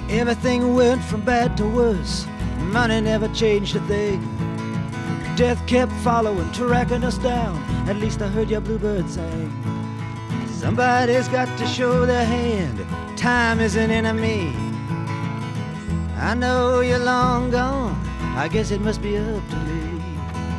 Everything went from bad to worse. Money never changed a thing. Death kept following, tracking us down. At least I heard your bluebird sing. Somebody's got to show their hand. Time is an enemy. I know you're long gone. I guess it must be up to me.